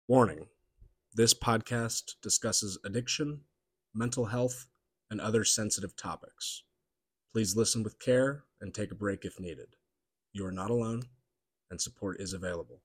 Warning: this podcast discusses addiction, mental health, and other sensitive topics. Please listen with care and take a break if needed. You are not alone, and support is available.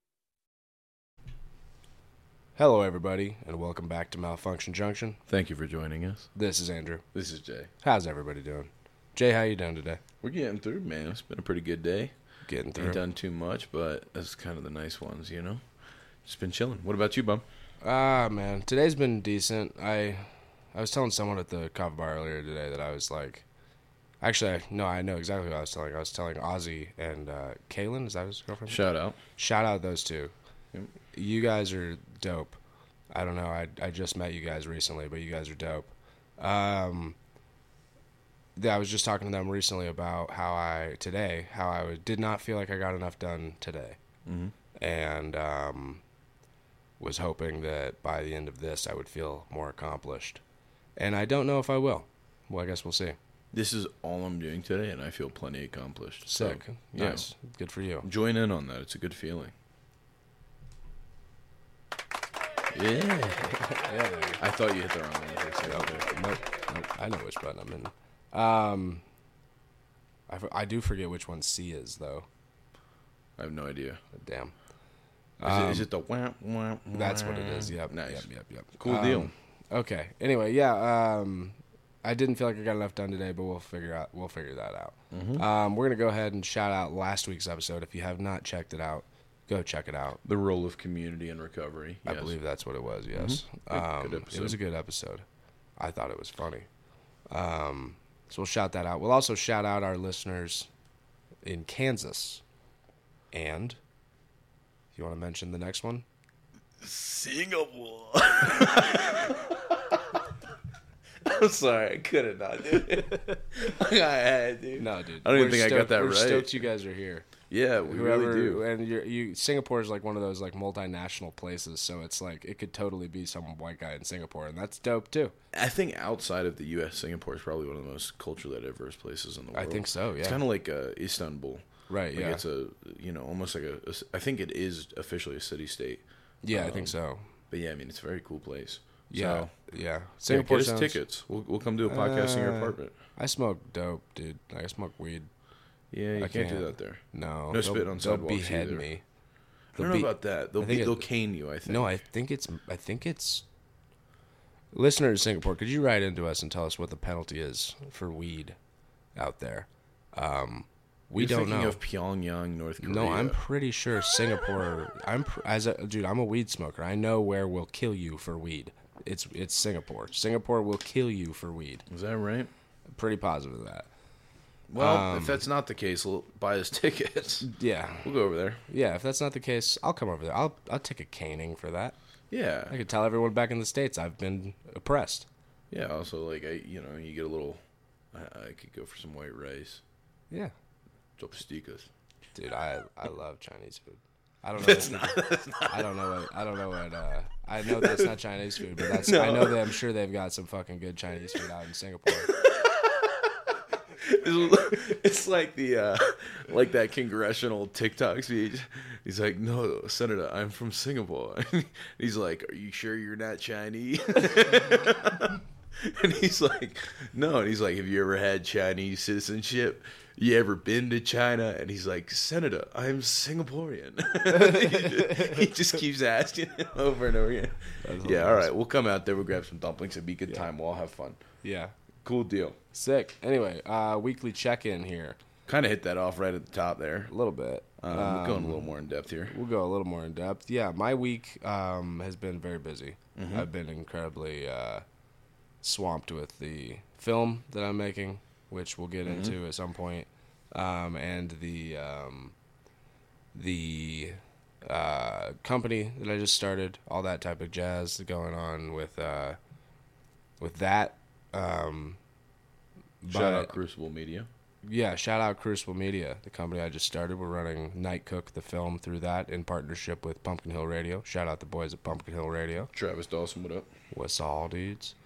Hello, everybody, and welcome back to Malfunction Junction. Thank you for joining us. This is Andrew. This is Jay. How's everybody doing? Jay, how you doing today? We're getting through, man. It's been a pretty good day. Getting through. Ain't done too much, but that's kind of the nice ones, you know? Just been chilling. What about you, bum? Man, today's been decent. I was telling someone at the coffee bar earlier today that I was like, actually, no, I know exactly what I was telling. I was telling Ozzy and Kaylin, is that his girlfriend? Shout out. Shout out those two. Yep. You guys are dope. I don't know. I just met you guys recently, but you guys are dope. I was just talking to them recently about how I did not feel like I got enough done today. Mm-hmm. And was hoping that by the end of this I would feel more accomplished. And I don't know if I will. Well, I guess we'll see. This is all I'm doing today, and I feel plenty accomplished. Sick. So, Nice. Yeah. Good for you. Join in on that. It's a good feeling. Yeah. I thought you hit the wrong one. Nope. I know which button I'm in. I do forget which one C is, though. I have no idea. Damn. Is it the wah, wah, wah? That's what it is. Yep. Nice. Yep. Cool deal. Okay. Anyway, yeah. I didn't feel like I got enough done today, but we'll figure that out. Mm-hmm. We're gonna go ahead and shout out last week's episode. If you have not checked it out, go check it out. The role of community and recovery. I believe that's what it was. Yes. Good episode. It was a good episode. I thought it was funny. So we'll shout that out. We'll also shout out our listeners in Kansas. And you want to mention the next one? Singapore. I'm sorry, I couldn't not do it. I had, dude. No, dude. I don't even think I got that we're right. Stoked you guys are here. Yeah, we really do. And Singapore is like one of those like multinational places, so it's like it could totally be some white guy in Singapore, and that's dope too. I think outside of the U.S., Singapore is probably one of the most culturally diverse places in the world. I think so. Yeah, it's kind of like Istanbul. Right. Like yeah. It's almost like I think it is officially a city-state. Yeah, I think so. But yeah, I mean, it's a very cool place. Yeah. So, yeah. Singapore get us tickets. We'll come do a podcast in your apartment. I smoke dope, dude. I smoke weed. Yeah, you can't do that there. No. No spit on sidewalks They'll behead either. me. I don't know about that. They'll cane you, I think. No, I think it's. Listener in Singapore, could you write into us and tell us what the penalty is for weed out there? We don't know. You're thinking of Pyongyang, North Korea. No, I'm pretty sure Singapore. Dude, I'm a weed smoker. I know where will kill you for weed. It's Singapore. Singapore will kill you for weed. Is that right? I'm pretty positive of that. Well, if that's not the case, we'll buy us tickets. Yeah, we'll go over there. Yeah, if that's not the case, I'll come over there. I'll take a caning for that. Yeah, I could tell everyone back in the States I've been oppressed. Yeah, also like you get a little. I could go for some white rice. Yeah, chopsticks. Dude, I love Chinese food. I don't know. That's not. I don't know what. I know that's not Chinese food, but that's. No. I know that I'm sure they've got some fucking good Chinese food out in Singapore. It's like the like that congressional TikTok speech. He's like, "No, Senator, I'm from Singapore." He's like, "Are you sure you're not Chinese?" And he's like, "No." And he's like, "Have you ever had Chinese citizenship? You ever been to China?" And he's like, "Senator, I'm Singaporean." He just keeps asking him over and over again. Yeah, all right, we'll come out there. We'll grab some dumplings. It'll be a good time. We'll all have fun. Yeah. Cool deal. Sick. Anyway, weekly check-in here. Kind of hit that off right at the top there. A little bit. We're going a little more in depth here. We'll go a little more in depth. Yeah, my week has been very busy. Mm-hmm. I've been incredibly swamped with the film that I'm making, which we'll get into at some point, and the company that I just started, all that type of jazz going on with that. Shout out Crucible Media. Yeah, shout out Crucible Media, the company I just started. We're running Night Cook, the film, through that in partnership with Pumpkin Hill Radio. Shout out the boys at Pumpkin Hill Radio. Travis Dawson, what up? What's all, dudes?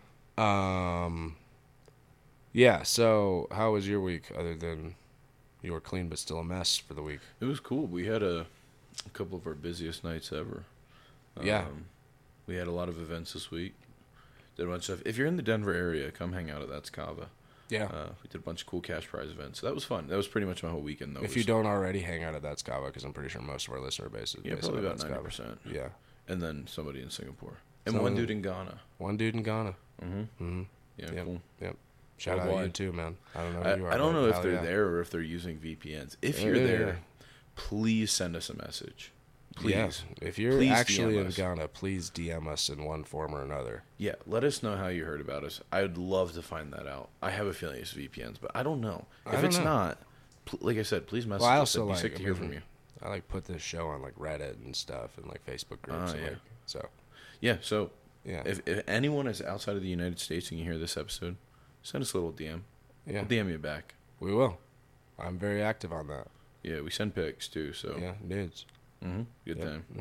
Yeah, so how was your week other than you were clean but still a mess for the week? It was cool. We had a couple of our busiest nights ever. Yeah. We had a lot of events this week. Did a bunch of stuff. If you're in the Denver area, come hang out at That's Kava. Yeah. We did a bunch of cool cash prize events. So that was fun. That was pretty much my whole weekend, though. If you don't already hang out at That's Kava, because I'm pretty sure most of our listener base is based probably on about That's Kava. 90%. Yeah. And then somebody in Singapore. And one dude in Ghana. One dude in Ghana. Mm-hmm. Yeah, Yep. cool. Yep. Shout out to you too, man. I don't know who you are. I don't know but if they're hell yeah. there or if they're using VPNs. If Yeah, you're yeah, there, yeah. please send us a message. Please. Yeah. If you're Please actually DM in us. Ghana, please DM us in one form or another. Yeah, let us know how you heard about us. I would love to find that out. I have a feeling it's VPNs, but I don't know. I If don't it's know. not, like I said, please message Well, I us. also I'd be like sick to hear from you. I like put this show on like Reddit and stuff and like Facebook groups. And, yeah. like, so Yeah, so yeah. if anyone is outside of the United States and you hear this episode, send us a little DM. Yeah. I'll DM you back. We will. I'm very active on that. Yeah, we send pics too, so Yeah, nudes. good Yep. time.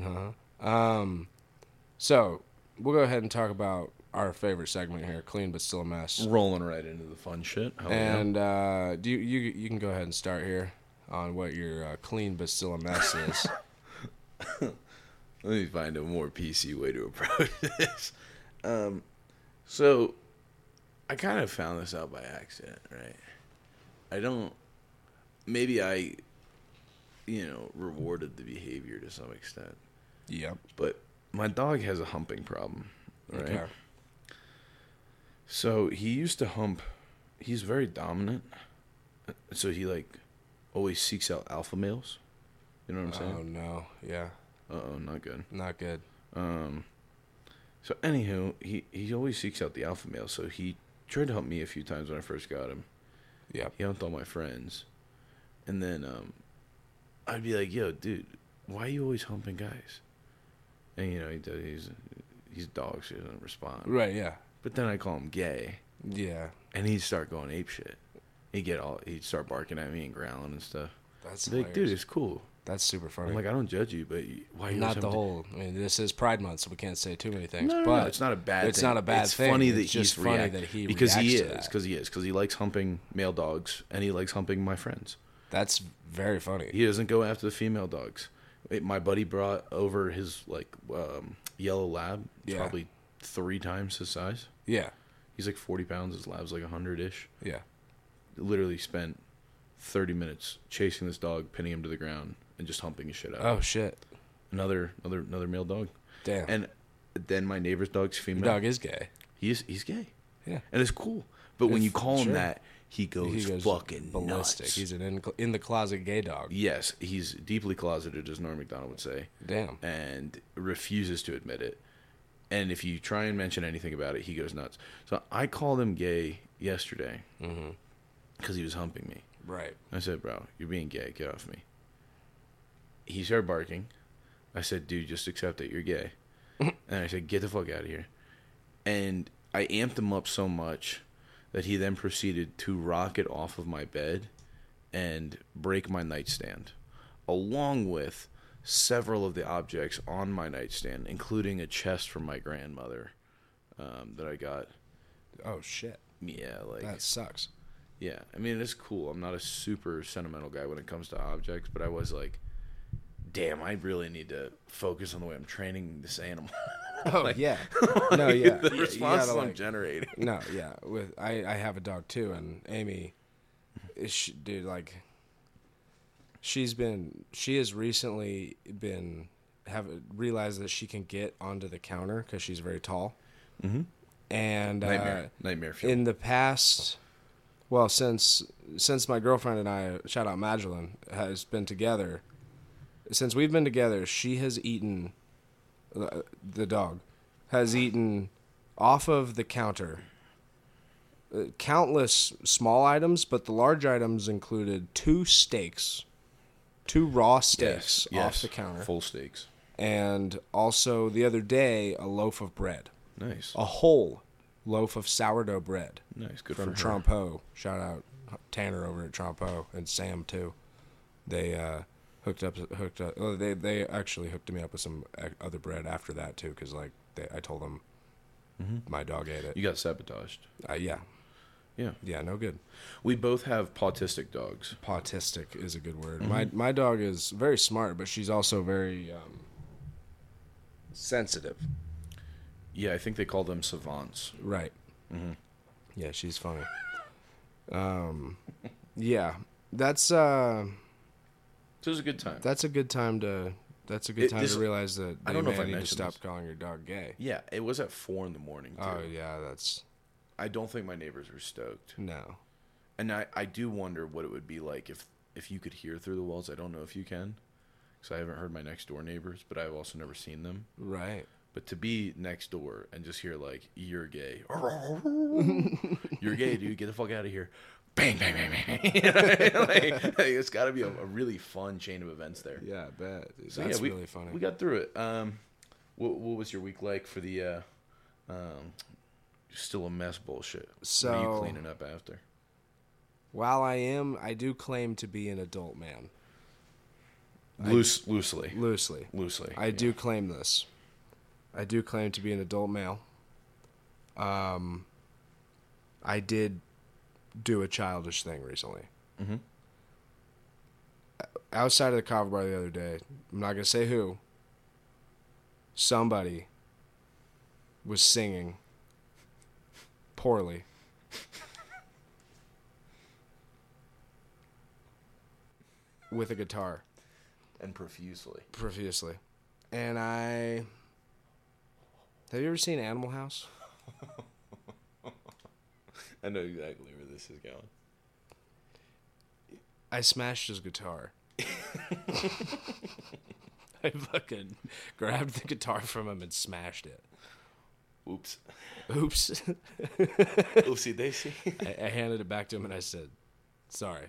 So we'll go ahead and talk about our favorite segment here, clean but still a mess. Rolling right into the fun shit. Hell yeah. And do you can go ahead and start here on what your clean but still a mess is. Let me find a more PC way to approach this. So, I kind of found this out by accident, right? Maybe I, rewarded the behavior to some extent. Yep. But my dog has a humping problem, right? Okay. So, he used to hump. He's very dominant. So, he, always seeks out alpha males. You know what I'm saying? Oh, no. Yeah. Uh-oh, not good. Not good. So anywho, he always seeks out the alpha male. So he tried to help me a few times when I first got him. Yep. He helped all my friends, and then I'd be like, "Yo, dude, why are you always humping guys?" And he's dog, so he doesn't respond. Right, yeah. But then I call him gay, Yeah. and he'd start going ape shit. He'd start barking at me and growling and stuff. That's I'd be like, dude, it's cool. That's super funny. I'm like, I don't judge you, but why are you Not always the humping- whole. I mean, this is Pride Month, so we can't say too many things. No, but it's not a bad thing. It's not a bad it's thing. Funny It's that just he's funny that he because reacts he to is that. because he likes humping male dogs and he likes humping my friends. That's very funny. He doesn't go after the female dogs. My buddy brought over his yellow lab, Yeah. probably 3 times his size. Yeah. He's like 40 pounds. His lab's like 100-ish. Yeah. Literally spent 30 minutes chasing this dog, pinning him to the ground, and just humping his shit out. Oh shit. Another male dog. Damn. And then my neighbor's dog's Your female. dog is gay. He's gay. Yeah. And it's cool. But when you call him Sure. that, he goes fucking ballistic. nuts. He's an in the closet gay dog. Yes, he's deeply closeted, as Norm Macdonald would say, Damn. and refuses to admit it. And if you try and mention anything about it, he goes nuts. So I called him gay yesterday because he was humping me. Right. I said, bro, you're being gay. Get off me. He started barking. I said, dude, just accept that you're gay. And I said, get the fuck out of here. And I amped him up so much that he then proceeded to rocket off of my bed and break my nightstand, along with several of the objects on my nightstand, including a chest from my grandmother that I got. Oh shit. Yeah, That sucks. yeah, I mean, it's cool. I'm not a super sentimental guy when it comes to objects, but I was like, damn, I really need to focus on the way I'm training this animal. Oh yeah. No, yeah. The Yeah, responses you gotta, I'm generating. No, yeah. I have a dog too, and Amy, she has recently realized that she can get onto the counter because she's very tall. Mm-hmm. And Nightmare fuel. in the past, well, since my girlfriend and I, shout out Magdalene, has been together. Since we've been together, she has eaten. The dog has eaten off of the counter countless small items, but the large items included 2 steaks, 2 raw steaks off the counter, full steaks, and also the other day a loaf of bread, nice, a whole loaf of sourdough bread. nice, good From for her. Trompeau. Shout out Tanner over at Trompeau and Sam too. They hooked up. Oh, they actually hooked me up with some other bread after that too, because I told them my dog ate it. You got sabotaged. Yeah, Yeah, no good. we both have autistic dogs. Autistic is a good word. My dog is very smart, but she's also very sensitive. Yeah, I think they call them savants. Right. Mm-hmm. Yeah, she's funny. Yeah, that's So it was a good time. that's a good time to to realize that I don't know if I need to mentioned stop this. calling your dog gay. Yeah, it was at 4 a.m. too. Oh yeah, that's I don't think my neighbors were stoked. no. And I do wonder what it would be like if you could hear through the walls. I don't know if you can, because I haven't heard my next door neighbors, but I've also never seen them. Right. But to be next door and just hear like, "You're gay," "You're gay, dude, get the fuck out of here," bang, bang, bang, bang. You know, like, it's got to be a really fun chain of events there. Yeah, I bet. So, That's we, really funny. We got through it. What was your week like for the still a mess bullshit? So, what are you cleaning up after? While I do claim to be an adult man. Loosely. Loosely. I do claim this. I do claim to be an adult male. I did do a childish thing recently. Mm-hmm. Outside of the coffee bar the other day, I'm not going to say who, somebody was singing poorly. With a guitar. And profusely. And have you ever seen Animal House? I know exactly where this is going. I smashed his guitar. I fucking grabbed the guitar from him and smashed it. Oops. Oopsie daisy. I handed it back to him and I said, "Sorry."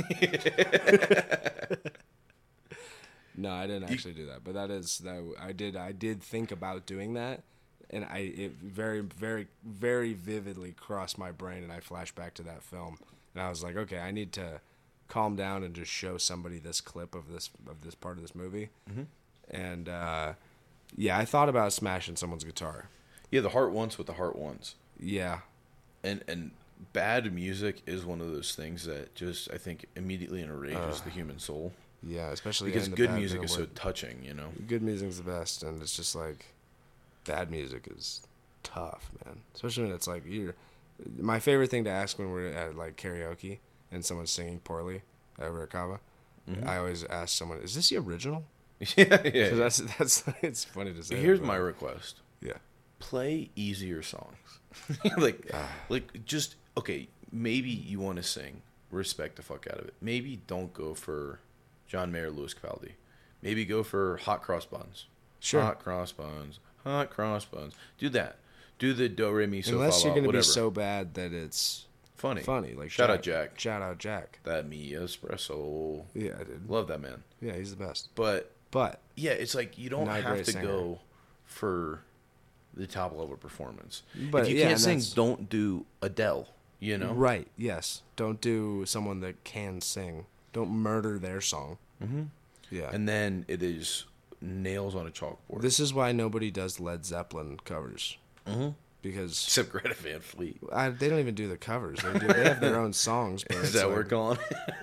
No, I didn't actually do that, but I did think about doing that, and it very, very, very vividly crossed my brain, and I flashed back to that film, and I was like, okay, I need to calm down and just show somebody this clip of this part of this movie, and yeah, I thought about smashing someone's guitar. Yeah, the heart wants what the heart wants. Yeah, and bad music is one of those things that just I think immediately enrages the human soul. Yeah, especially because good music is so touching, you know. Good music's the best, and it's just like bad music is tough, man. Especially when it's like my favorite thing to ask when we're at like karaoke and someone's singing poorly over at Kava. I always ask someone, "Is this the original?" Yeah. Because that's it's funny to say. Here's my request. Yeah. Play easier songs. like just okay. Maybe you want to sing. Respect the fuck out of it. Maybe don't go for John Mayer, Louis Capaldi. Maybe go for Hot Cross Buns. Sure. Hot Cross Buns. Do that. Do the do re mi so fa la, unless you're going to whatever. be so bad that it's funny. Like Shout out Jack. Shout out Jack. That me espresso. Yeah, I did. Love that man. Yeah, he's the best. But yeah, it's like you don't not a have great to singer. go for the top level performance. But if you yeah, can't sing, that's- don't do Adele. You know. Right, yes. Don't do someone that can sing. Don't murder their song. Mm-hmm. Yeah. And then it is nails on a chalkboard. This is why nobody does Led Zeppelin covers. Mm-hmm. Because Except Greta Van Fleet. they don't even do the covers. They have their own songs. But Is it's that like, what we're calling?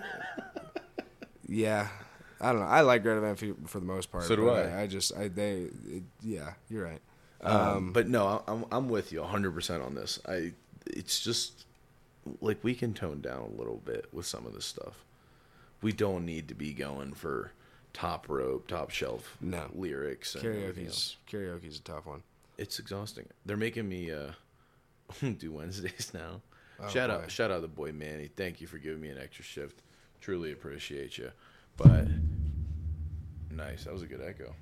Yeah. I don't know. I like Greta Van Fleet for the most part. So do but I. Yeah, you're right. But no, I'm with you 100% on this. It's just like we can tone down a little bit with some of this stuff. We don't need to be going for top rope, top shelf lyrics. And everything else. Karaoke's a tough one. It's exhausting. They're making me do Wednesdays now. Oh, shout boy. out the boy Manny. Thank you for giving me an extra shift. Truly appreciate you. But nice. That was a good echo.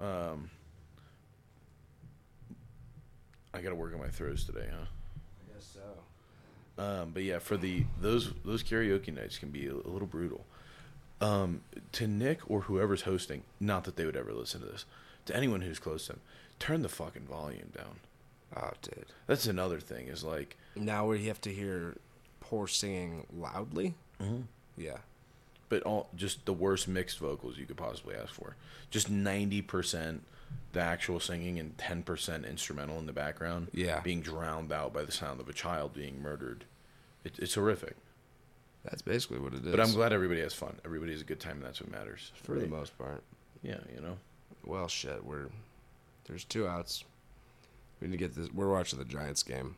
I got to work on my throws today, huh? I guess so. But yeah, for those karaoke nights can be a little brutal. To Nick or whoever's hosting, not that they would ever listen to this, to anyone who's close to him, turn the fucking volume down. Oh, dude. That's another thing. Is like Now where you have to hear poor singing loudly. mm-hmm. Yeah. But just the worst mixed vocals you could possibly ask for. Just 90% the actual singing and 10% instrumental in the background. Yeah. Being drowned out by the sound of a child being murdered. It's horrific. That's basically what it is. But I'm glad everybody has fun. Everybody has a good time, and that's what matters. For the most part. Yeah, you know. Well, shit, There's 2 outs. We need to get this. We're watching the Giants game.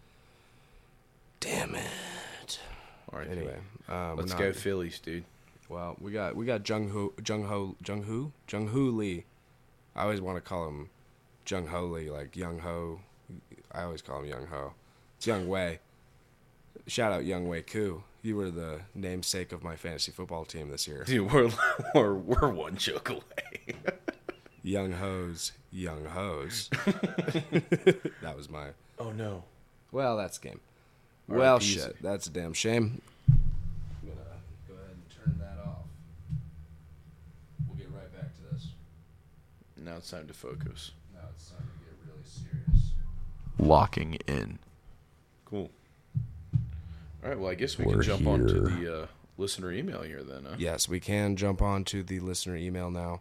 Damn it. All right. Anyway, let's go Phillies, dude. Well, we got Jung Hoo Lee. I always want to call him Jung Ho Lee, like Young Ho. I always call him Young Ho. It's Young Wei. Shout out Young Wei Koo. You were the namesake of my fantasy football team this year. Dude, we're one joke away. Young Hoes. That was my. Oh no. Well, that's game. All right, Well, easy. shit. That's a damn shame. I'm gonna go ahead and turn that off. We'll get right back to this. Now it's time to focus. Now it's time to get really serious. Locking in. Cool. All right, well, I guess we can jump on to the listener email here then, huh? Yes, we can jump on to the listener email now.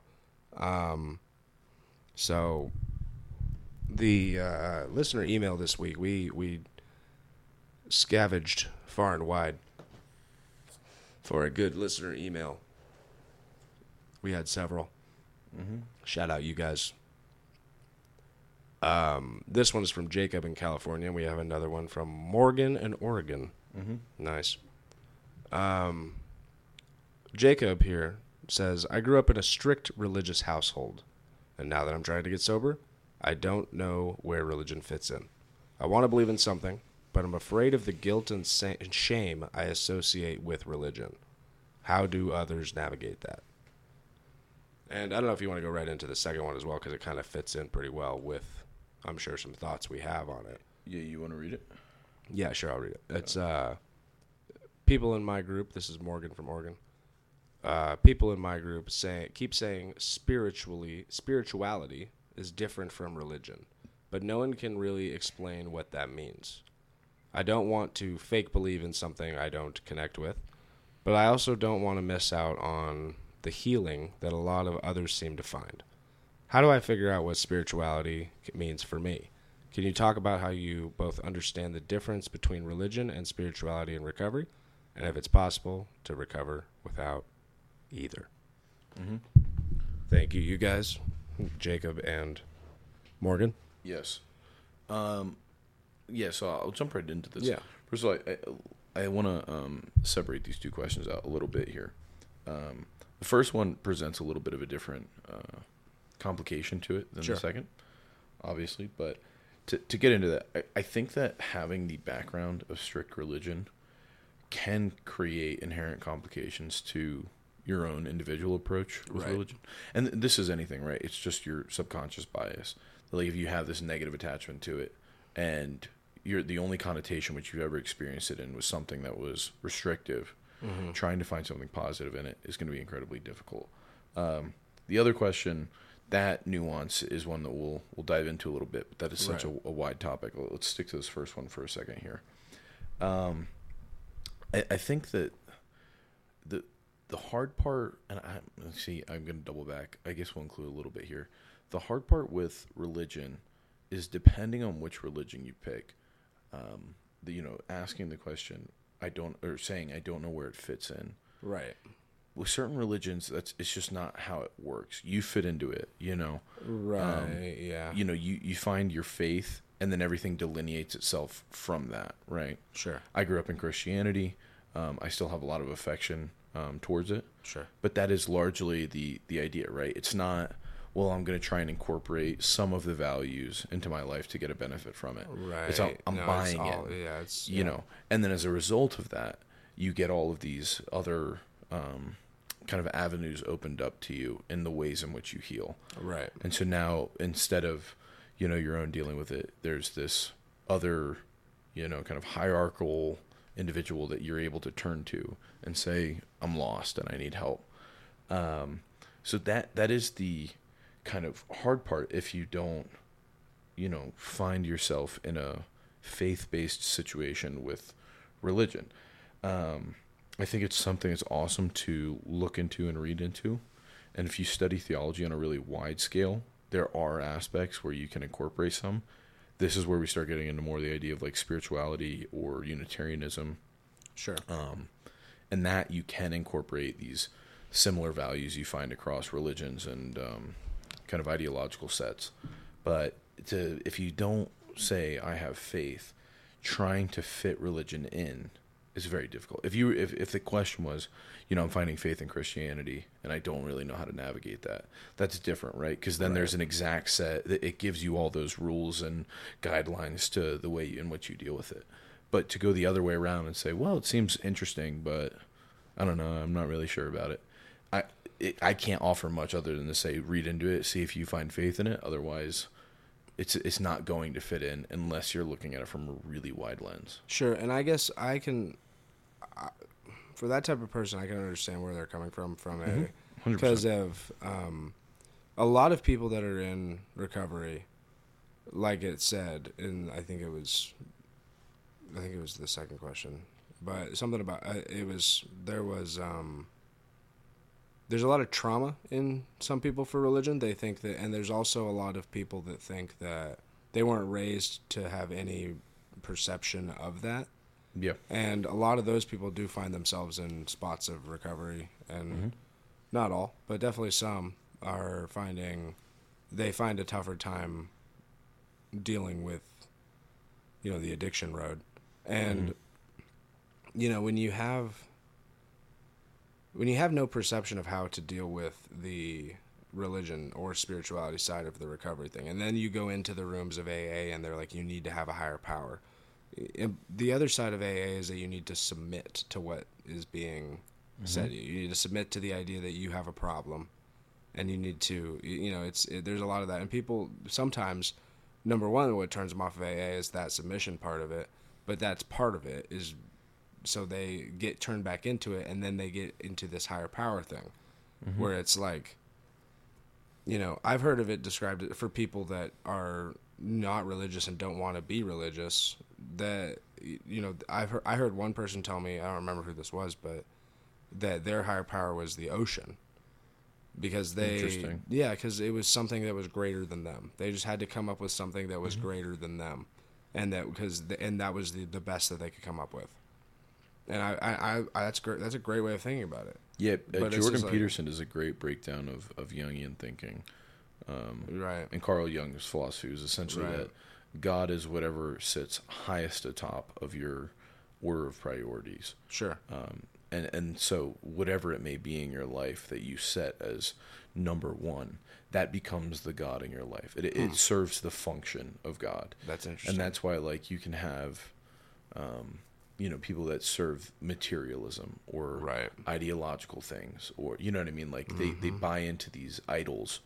So the listener email this week, we scavenged far and wide for a good listener email. We had several. Mm-hmm. Shout out you guys. This one is from Jacob in California. We have another one from Morgan in Oregon. Mm-hmm. Nice. Jacob here says, I grew up in a strict religious household, and now that I'm trying to get sober, I don't know where religion fits in. I want to believe in something, but I'm afraid of the guilt and shame I associate with religion. How do others navigate that? And I don't know if you want to go right into the second one as well, because it kind of fits in pretty well with, I'm sure, some thoughts we have on it. Yeah, you want to read it? Yeah, sure, I'll read it. It's people in my group. This is Morgan from Oregon. People in my group keep saying spirituality is different from religion, but no one can really explain what that means. I don't want to fake believe in something I don't connect with, but I also don't want to miss out on the healing that a lot of others seem to find. How do I figure out what spirituality means for me? Can you talk about how you both understand the difference between religion and spirituality in recovery, and if it's possible to recover without either? Mm-hmm. Thank you, you guys, Jacob and Morgan. Yes. Yeah, so I'll jump right into this. Yeah. First of all, I want to separate these 2 questions out a little bit here. The first one presents a little bit of a different complication to it than Sure. the second, obviously. But to get into that, I think that having the background of strict religion can create inherent complications to your own individual approach with Right. religion. And this is anything, right? It's just your subconscious bias. Like if you have this negative attachment to it, and the only connotation which you've ever experienced it in was something that was restrictive, trying to find something positive in it is going to be incredibly difficult. The other question, that nuance is one that we'll dive into a little bit, but that is such Right. a wide topic. Let's stick to this first one for a second here. I think that the hard part, and I'm going to double back. I guess we'll include a little bit here. The hard part with religion is depending on which religion you pick. Asking the question, saying I don't know where it fits in. Right. With certain religions, it's just not how it works. You fit into it, Right, yeah. You find your faith, and then everything delineates itself from that, right? Sure. I grew up in Christianity. I still have a lot of affection towards it. Sure. But that is largely the idea, right? It's not, well, I'm going to try and incorporate some of the values into my life to get a benefit from it. Right. It's I'm buying it. Yeah, it's... You know, and then as a result of that, you get all of these other kind of avenues opened up to you in the ways in which you heal. Right. And so now, instead of, your own dealing with it, there's this other, kind of hierarchical individual that you're able to turn to and say, I'm lost and I need help. So that is the kind of hard part if you don't, find yourself in a faith-based situation with religion. I think it's something that's awesome to look into and read into. And if you study theology on a really wide scale, there are aspects where you can incorporate some. This is where we start getting into more the idea of like spirituality or Unitarianism. Sure. And that you can incorporate these similar values you find across religions and kind of ideological sets. But if you don't say I have faith, trying to fit religion in is very difficult. If the question was, I'm finding faith in Christianity and I don't really know how to navigate that, that's different, right? Because then there's an exact set that it gives you all those rules and guidelines to the way in which you deal with it. But to go the other way around and say, well, it seems interesting, but I don't know, I'm not really sure about it. I can't offer much other than to say, read into it, see if you find faith in it. Otherwise, it's not going to fit in unless you're looking at it from a really wide lens. Sure, and I guess I can, for that type of person, I can understand where they're coming from Mm-hmm. because of a lot of people that are in recovery, like it said, and I think it was the second question, but something about there's a lot of trauma in some people for religion. They think that, and there's also a lot of people that think that they weren't raised to have any perception of that. Yeah. And a lot of those people do find themselves in spots of recovery, and not all, but definitely some are they find a tougher time dealing with, the addiction road. And, when you have no perception of how to deal with the religion or spirituality side of the recovery thing, and then you go into the rooms of AA and they're like, you need to have a higher power. And the other side of AA is that you need to submit to what is being said to you. You need to submit to the idea that you have a problem, and you need to, there's a lot of that. And people sometimes, number one, what turns them off of AA is that submission part of it, but that's part of it is so they get turned back into it, and then they get into this higher power thing, where it's like, I've heard of it described for people that are not religious and don't want to be religious. That I heard one person tell me, I don't remember who this was, but that their higher power was the ocean, because because it was something that was greater than them. They just had to come up with something that was greater than them, and that was the best that they could come up with. And I that's great. That's a great way of thinking about it. Yeah, Jordan Peterson does a great breakdown of Jungian thinking. Right. And Carl Jung's philosophy is essentially that God is whatever sits highest atop of your order of priorities. Sure. And so whatever it may be in your life that you set as number one, that becomes the God in your life. It serves the function of God. That's interesting. And that's why, you can have, people that serve materialism or ideological things, or, you know what I mean? They buy into these idols,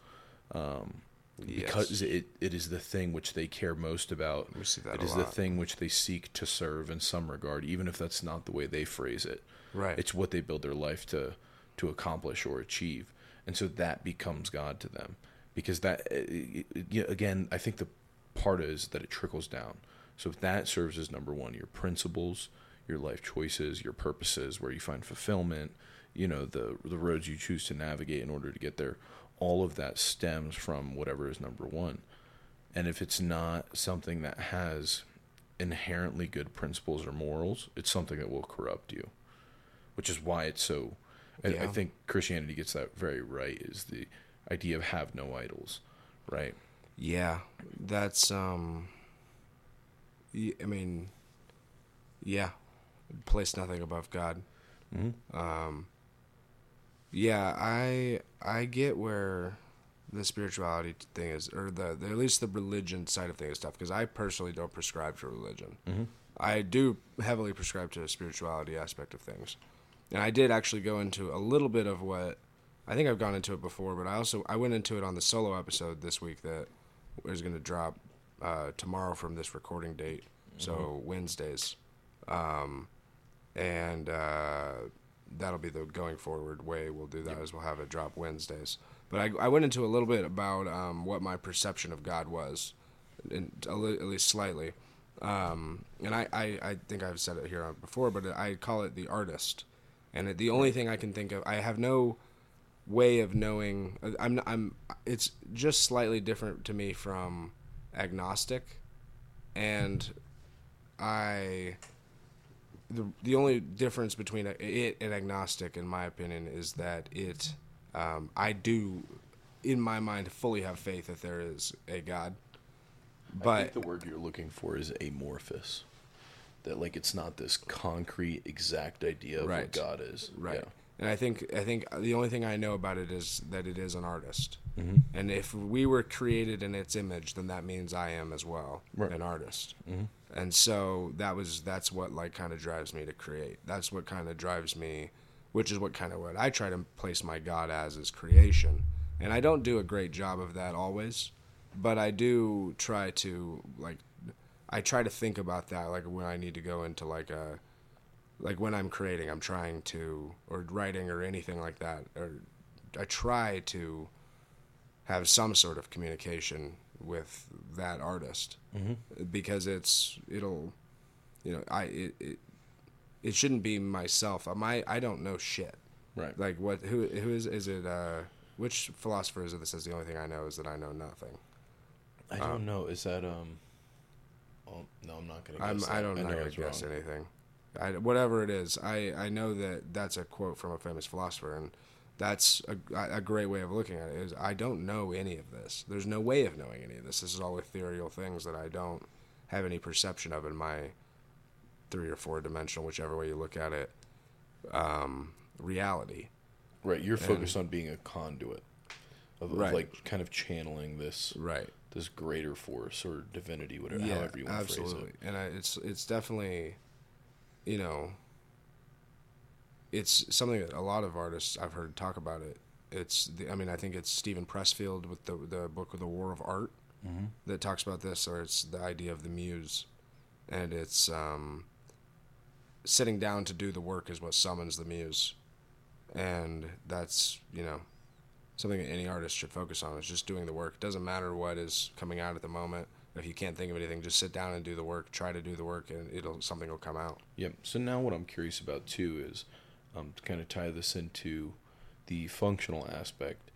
because it is the thing which they care most about. We see that it is the thing which they seek to serve in some regard, even if that's not the way they phrase it. Right. It's what they build their life to accomplish or achieve. And so that becomes God to them, because that, again, I think the part is that it trickles down. So if that serves as number one, your principles, your life choices, your purposes, where you find fulfillment, the roads you choose to navigate in order to get there, all of that stems from whatever is number one. And if it's not something that has inherently good principles or morals, it's something that will corrupt you, which is why it's so... I think Christianity gets that very right, is the idea of have no idols, right? Yeah, that's, place nothing above God. I get where the spirituality thing is, or the at least the religion side of things is tough, because I personally don't prescribe to religion. I do heavily prescribe to the spirituality aspect of things. And I did actually go into a little bit of what, I think I've gone into it before, but I went into it on the solo episode this week that is going to drop tomorrow from this recording date, so Wednesdays. And that'll be the going forward way we'll do that, is we'll have it drop Wednesdays. But I went into a little bit about what my perception of God was, at least slightly. And I think I've said it here before, but I call it the artist. And the only thing I can think of, I have no way of knowing. It's just slightly different to me from agnostic, and the only difference between it and agnostic, in my opinion, is that I do, in my mind, fully have faith that there is a God, But I think the word you're looking for is amorphous. That like it's not this concrete, exact idea of what God is. Right. Yeah. And I think the only thing I know about it is that it is an artist. Mm-hmm. And if we were created in its image, then that means I am as well, Right. an artist. Mm-hmm. And so that's what like kind of drives me to create. That's what kind of drives me, which is what kind of what I try to place my God as is creation. And I don't do a great job of that always, but I do try to I try to think about that like when I need to go into like when I'm creating, I'm trying to, or writing or anything like that, or I try to have some sort of communication with that artist, because it shouldn't be myself. I don't know shit. Right. Like who is it? Which philosopher is it that says the only thing I know is that I know nothing? I don't know. Is that Oh, no, I'm not gonna guess. I'm not gonna guess anything. Whatever it is, I know that that's a quote from a famous philosopher, and that's a great way of looking at it. Is I don't know any of this. There's no way of knowing any of this. This is all ethereal things that I don't have any perception of in my 3 or 4 dimensional, whichever way you look at it, reality. Right. You're focused on being a conduit of Right. like kind of channeling this Right. this greater force or divinity, whatever, however you want to phrase it. And it's definitely, it's something that a lot of artists I've heard talk about it. I think it's Stephen Pressfield with the book of The War of Art that talks about this, or it's the idea of the muse, and it's sitting down to do the work is what summons the muse, and that's something that any artist should focus on, is just doing the work. It doesn't matter what is coming out at the moment. If you can't think of anything, just sit down and do the work. Try to do the work, and something will come out. Yep. So now what I'm curious about too is to kind of tie this into the functional aspect.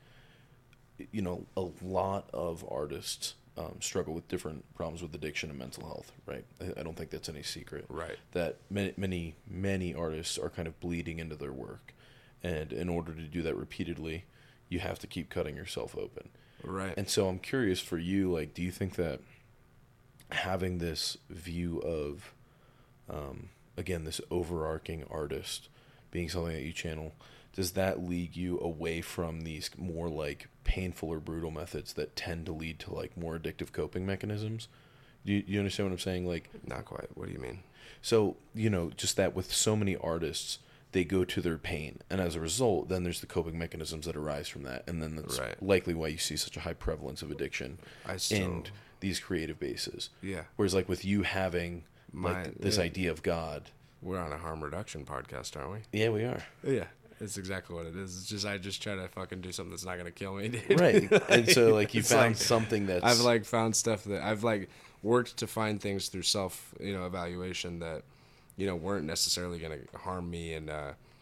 A lot of artists struggle with different problems with addiction and mental health, right? I don't think that's any secret. Right. That many artists are kind of bleeding into their work. And in order to do that repeatedly, you have to keep cutting yourself open. Right. And so I'm curious for you, like, do you think that having this view of, again, this overarching artist being something that you channel, does that lead you away from these more like painful or brutal methods that tend to lead to like more addictive coping mechanisms? Do you understand what I'm saying? Like, not quite. What do you mean? So, just that with so many artists, they go to their pain, and as a result, then there's the coping mechanisms that arise from that, and then that's likely why you see such a high prevalence of addiction in these creative bases. Yeah. Whereas, like with you having this idea of God, we're on a harm reduction podcast, aren't we? Yeah, we are. Yeah, it's exactly what it is. It's just I just try to fucking do something that's not gonna kill me, dude. Right. And so, like, you found something that's I've found stuff that I've worked to find things through self evaluation that weren't necessarily going to harm me, and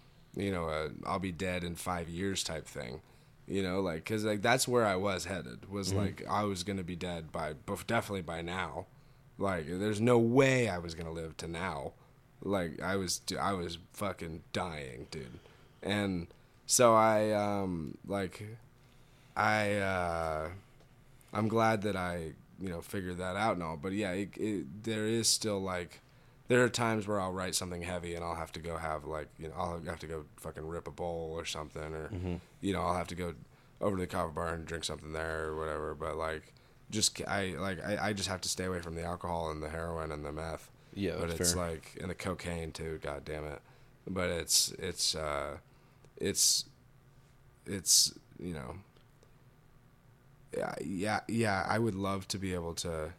I'll be dead in 5 years type thing, because that's where I was headed, was I was going to be dead definitely by now. There's no way I was going to live to now. I was fucking dying, dude. And so I'm glad that I figured that out and all, but yeah, there is still there are times where I'll write something heavy and I'll have to go have I'll have to go fucking rip a bowl or something, or I'll have to go over to the coffee bar and drink something there or whatever. But I just have to stay away from the alcohol and the heroin and the meth. Yeah, but that's it's fair. And the cocaine too. God damn it! But it's yeah. I would love to be able to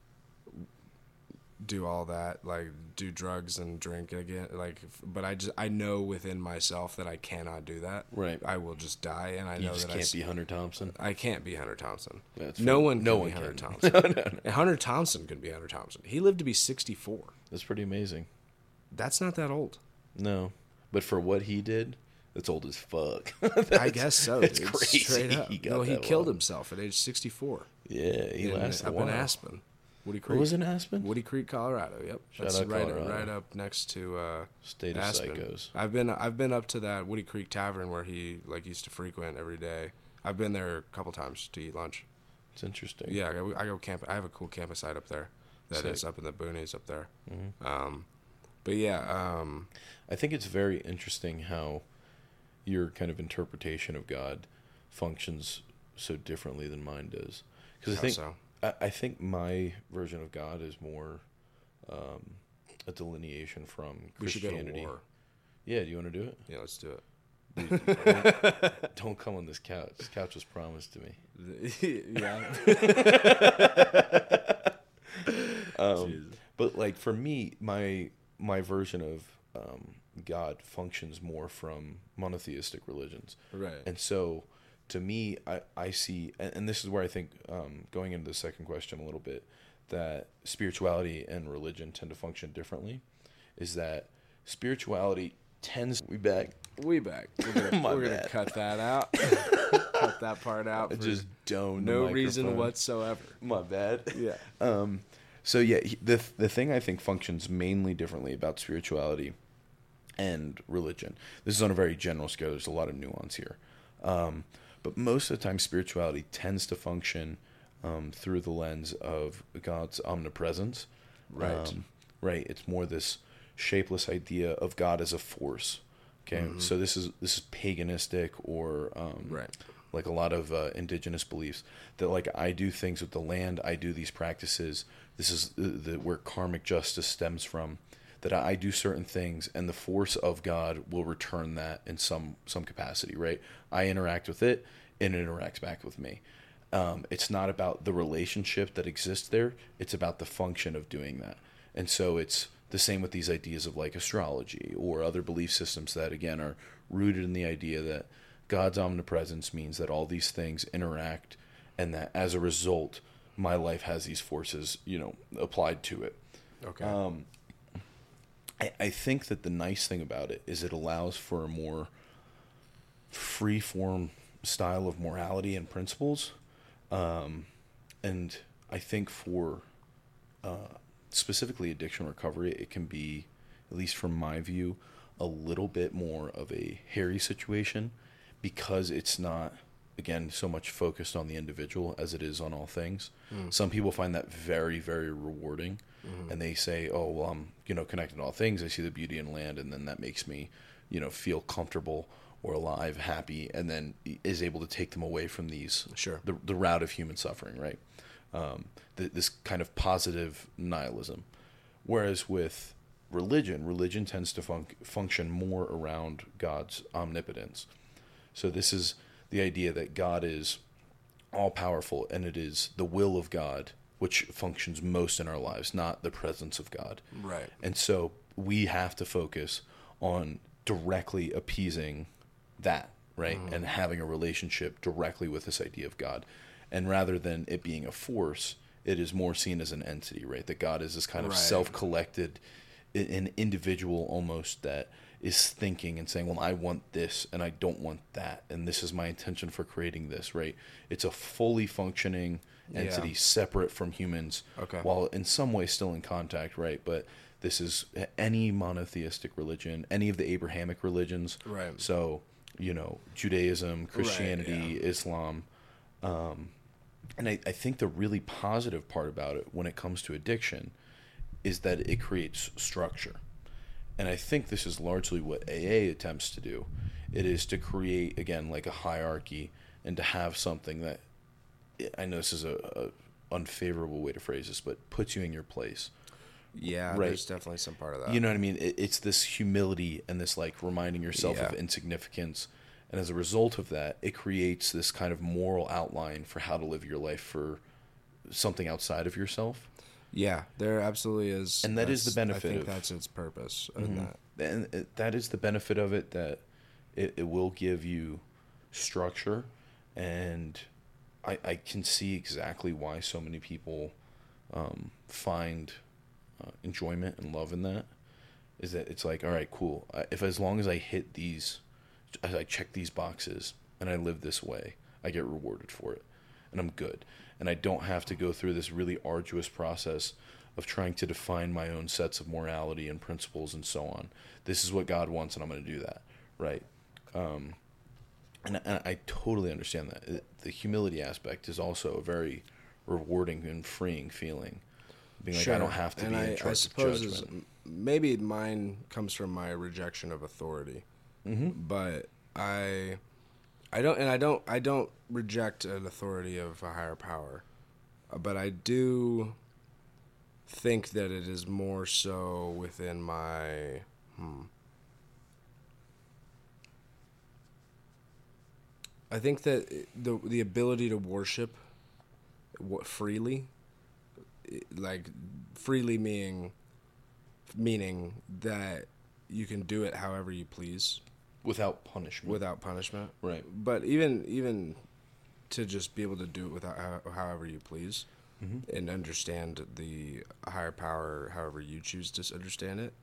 do all that, do drugs and drink again, but I know within myself that I cannot do that. Right. I will just die, and I know that can't be Hunter Thompson. I can't be Hunter Thompson. That's no fair. one No can one be Hunter can. Thompson. And Hunter Thompson can be Hunter Thompson. He lived to be 64. That's pretty amazing. That's not that old. No, but for what he did, that's old as fuck. I guess so. That's dude. crazy. Straight up. He He killed himself at age 64. Yeah, he lasted a up while. in Aspen. Woody Creek. What was in Aspen? Woody Creek, Colorado. Yep. Shout That's out right, Colorado. right up next to State of Aspen. Psychos. I've been up to that Woody Creek Tavern where he used to frequent every day. I've been there a couple times to eat lunch. It's interesting. Yeah, I go camp. I have a cool camping site up there. That Sick. is up in the boonies up there. Mm-hmm. But yeah, I think it's very interesting how your kind of interpretation of God functions so differently than mine does. Because I think my version of God is more a delineation from Christianity. We should go to war. Yeah, do you want to do it? Yeah, let's do it. Don't come on this couch. This couch was promised to me. Yeah. But like for me, my version of God functions more from monotheistic religions. Right. And so to me, I see, and this is where I think, going into the second question a little bit, that spirituality and religion tend to function differently, is that spirituality tends... We back. We're gonna cut that out. Cut that part out. I just don't. No reason whatsoever. My bad. Yeah. So yeah, the thing I think functions mainly differently about spirituality and religion. This is on a very general scale. There's a lot of nuance here. But most of the time, spirituality tends to function through the lens of God's omnipresence. Right. Right. It's more this shapeless idea of God as a force. Okay. Mm-hmm. So this is paganistic or right. Like a lot of indigenous beliefs that like I do things with the land, I do these practices. This is where karmic justice stems from. That I do certain things, and the force of God will return that in some capacity, right? I interact with it, and it interacts back with me. It's not about the relationship that exists there. It's about the function of doing that. And so it's the same with these ideas of like astrology or other belief systems that, again, are rooted in the idea that God's omnipresence means that all these things interact, and that as a result, my life has these forces, applied to it. Okay. I think that the nice thing about it is it allows for a more free-form style of morality and principles. And I think for specifically addiction recovery, it can be, at least from my view, a little bit more of a hairy situation because it's not, again, so much focused on the individual as it is on all things. Some people find that very, very rewarding. And they say, oh, well, I'm, connected to all things. I see the beauty in land, and then that makes me, feel comfortable or alive, happy, and then is able to take them away from these, sure, the route of human suffering, right? This kind of positive nihilism. Whereas with religion tends to function more around God's omnipotence. So this is the idea that God is all-powerful, and it is the will of God which functions most in our lives, not the presence of God. Right. And so we have to focus on directly appeasing that, right? And having a relationship directly with this idea of God. And rather than it being a force, it is more seen as an entity, right? That God is this kind of self-collected, an individual almost that is thinking and saying, well, I want this and I don't want that. And this is my intention for creating this, right? It's a fully functioning entity separate from humans, while in some way still in contact, right? But this is any monotheistic religion, any of the Abrahamic religions. Right. So, Judaism, Christianity, Islam. And I think the really positive part about it when it comes to addiction is that it creates structure. And I think this is largely what AA attempts to do. It is to create, again, like a hierarchy and to have something that, I know this is a unfavorable way to phrase this, but puts you in your place. Yeah, right? There's definitely some part of that. You know what I mean? It's this humility and this like reminding yourself of insignificance. And as a result of that, it creates this kind of moral outline for how to live your life for something outside of yourself. Yeah, there absolutely is. And that is the benefit. I think that's its purpose. In that. And that is the benefit of it, that it will give you structure. And I can see exactly why so many people find enjoyment and love in that. Is that it's like, all right, cool. As long as I hit these, I check these boxes and I live this way, I get rewarded for it. And I'm good. And I don't have to go through this really arduous process of trying to define my own sets of morality and principles and so on. This is what God wants, and I'm going to do that, right? And I totally understand that. The humility aspect is also a very rewarding and freeing feeling. Being like, Sure. I don't have to And be in I charge of suppose judgment. maybe mine comes from my rejection of authority, but I don't reject an authority of a higher power, but I do think that it is more so within my I think that the ability to worship freely, like freely meaning that you can do it however you please Without punishment. without punishment. Right. But even to just be able to do it without however you please, and understand the higher power however you choose to understand it.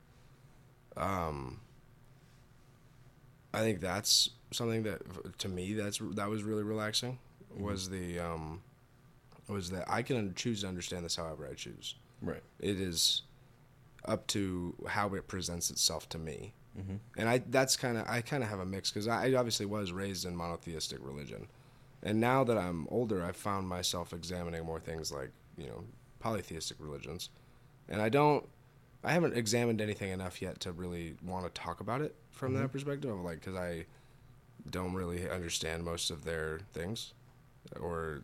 I think that's something that to me that was really relaxing. Was that I can choose to understand this however I choose. Right. It is up to how it presents itself to me. And I kind of have a mix because I obviously was raised in monotheistic religion, and now that I'm older, I've found myself examining more things like polytheistic religions, and I haven't examined anything enough yet to really want to talk about it from that perspective of because I don't really understand most of their things, or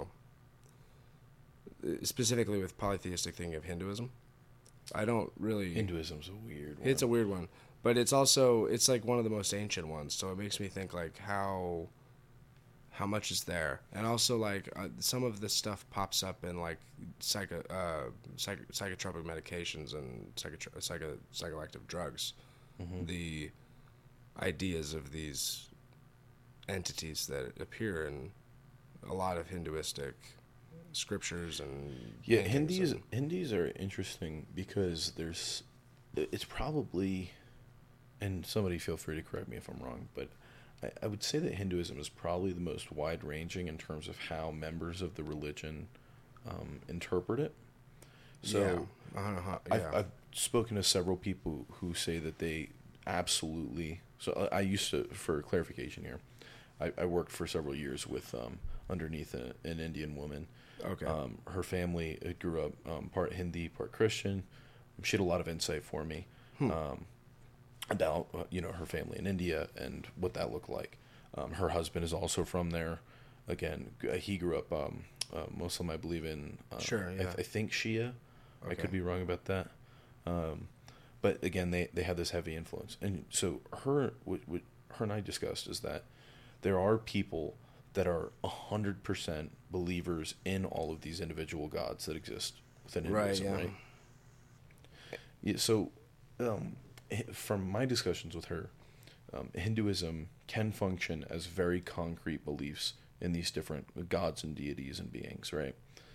specifically with polytheistic thing of Hinduism. I don't really. Hinduism's a weird one. It's a weird one, but it's like one of the most ancient ones. So it makes me think how much is there, and also some of this stuff pops up in psychotropic medications and psychoactive drugs. The ideas of these entities that appear in a lot of Hinduistic scriptures and Hindus are interesting because it's probably, and somebody feel free to correct me if I'm wrong, but I would say that Hinduism is probably the most wide-ranging in terms of how members of the religion interpret it. So I've spoken to several people who say that they absolutely. So I used to, for clarification here, I worked for several years with underneath an Indian woman. Okay. Her family grew up part Hindi, part Christian. She had a lot of insight for me about her family in India and what that looked like. Her husband is also from there. Again, he grew up Muslim, I believe in. Sure, yeah. I think Shia. Okay. I could be wrong about that. But again, they have this heavy influence, and so what her and I discussed is that there are people that are 100% believers in all of these individual gods that exist within Hinduism, right? Yeah, so, from my discussions with her, Hinduism can function as very concrete beliefs in these different gods and deities and beings, right?